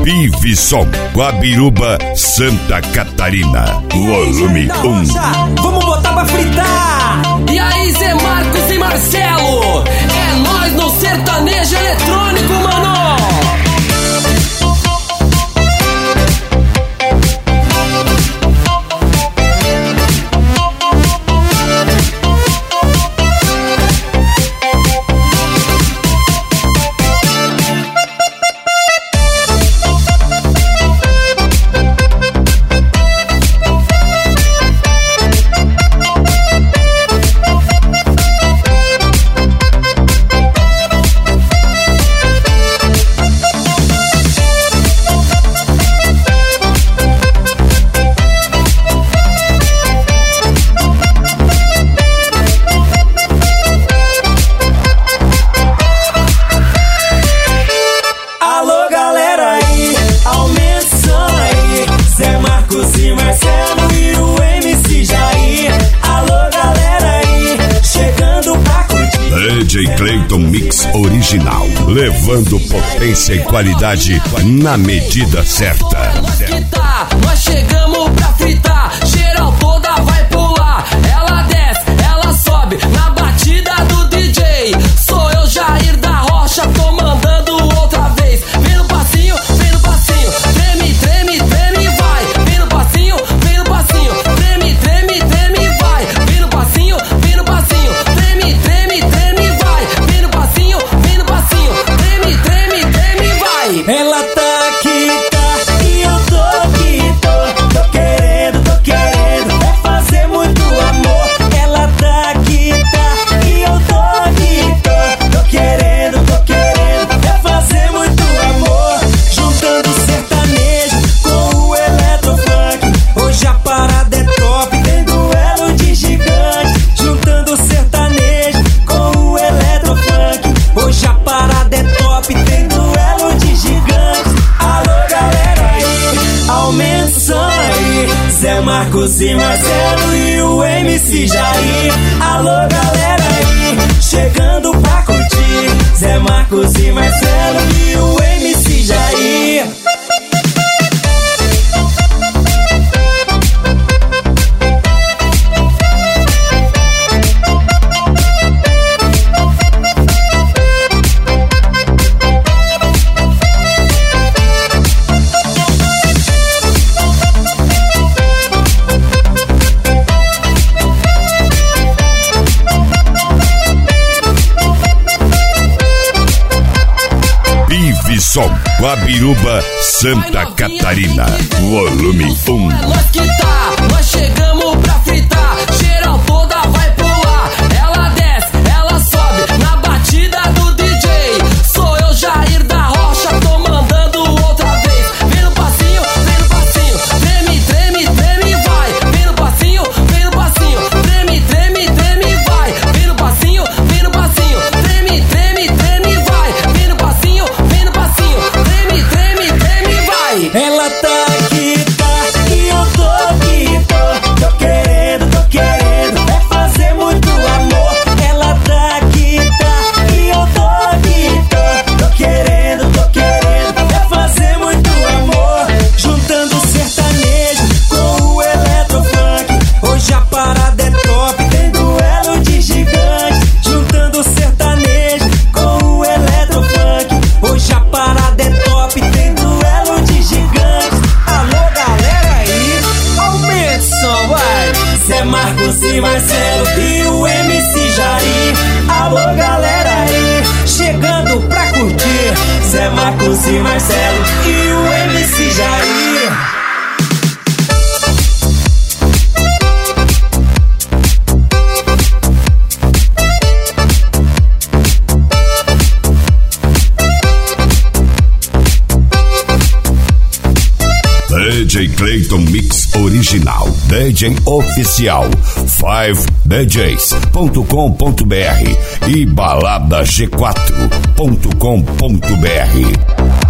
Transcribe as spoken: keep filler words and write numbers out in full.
Bivison, Guabiruba, Santa Catarina. Volume um. Vamos botar pra fritar! E aí, Zé Marcos e Marcelo? É nós no sertanejo eletrônico, mano! D J Clayton Mix Original, levando potência e qualidade na medida certa. Nós que tá, nós chegamos pra fritar, geral toda vai pular. Ela desce, ela sobe, na batida do D J. Sou eu, Jair da Rocha, tô mandando outra vez. Vem no passinho, vem no passinho, treme, treme, treme e vai. Vem no passinho, vem no passinho, treme, treme, treme e vai. Vem no passinho, vem no passinho, treme, treme, treme e vai. Vem no passinho, vem no passinho, treme, treme, treme e vai. Ela tá aqui, tá, e eu tô aqui, tô, tô querendo, tô querendo, é fazer muito amor. Ela tá aqui, tá, e eu tô aqui, tô, tô querendo, tô querendo, é fazer muito amor. Juntando sertanejo com o eletrofunk, hoje a parada é top, tem duelo de gigante. Juntando sertanejo com o eletrofunk, hoje a parada é top, tem duelo de gigantes. Alô galera aí, aumenta o som aí, Zé Marcos e Marcelo e o M C Jair. Alô galera aí, chegando pra curtir, Zé Marcos e Marcelo e o M C Jair. Bivison, Guabiruba, Santa Catarina. Volume um. Nós que tá, nós chegamos pra fritar, geral toda vai pular. Ela desce, ela sobe, na batida do D J. Sou eu, Jair da Rocha, tô mandando outra vez. Vem no passinho, vem no passinho, treme, treme, treme e vai. Vem no passinho, vem no passinho, treme, treme, treme e vai. Vem no passinho, vem no passinho, treme, treme, treme e vai. Vem no passinho, vem no passinho, treme, treme, treme e vai. Ela tá aqui, tá, e eu tô aqui, tô, tô querendo, tô querendo, é fazer muito amor. Ela tá aqui, tá, e eu tô aqui, tô, tô querendo, tô querendo, é fazer muito amor. Juntando sertanejo com o eletrofunk, hoje a parada é top, tem duelo de gigante. Juntando sertanejo com o eletrofunk, hoje a parada é top, tem duelo de gigantes. Alô galera aí, aumenta o som, vai. Zé Marcos e Marcelo e o M C Jair. Alô galera aí, chegando pra curtir, Zé Marcos e Marcelo e o M C Jair. D J Clayton Mix Original, D J Oficial, five d js ponto com ponto b r e balada g quatro ponto com ponto b r.